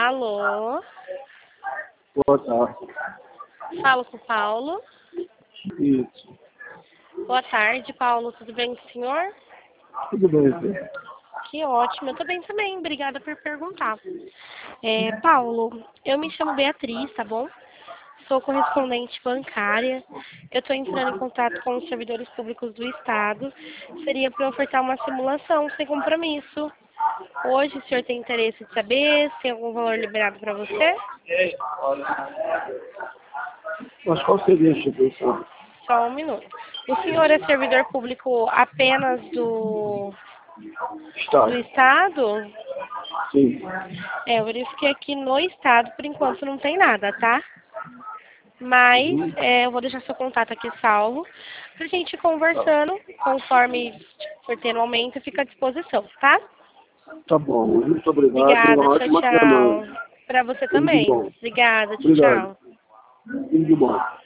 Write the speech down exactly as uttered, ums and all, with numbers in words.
Alô? Boa tarde. Falo com o Paulo. Isso. Boa tarde, Paulo. Tudo bem com o senhor? Tudo bem, filho? Que ótimo. Eu tô bem também. Obrigada por perguntar. É, Paulo, eu me chamo Beatriz, tá bom? Sou correspondente bancária. Eu estou entrando em contato com os servidores públicos do Estado. Seria para ofertar uma simulação sem compromisso. Hoje, o senhor tem interesse de saber se tem algum valor liberado para você? Mas qual seria a instituição? Só um minuto. O senhor é servidor público apenas do, do Estado. Estado? Sim. É, eu verifiquei aqui no Estado, por enquanto não tem nada, tá? Mas Uhum. é, eu vou deixar seu contato aqui salvo pra gente ir conversando, conforme for tendo aumento, fica à disposição, tá? Tá bom. Muito obrigado. Tenha Obrigada, uma tchau, ótima semana. tchau. Pra você Tudo de também. bom. Obrigada, tchau, Obrigado. tchau. Tudo de bom.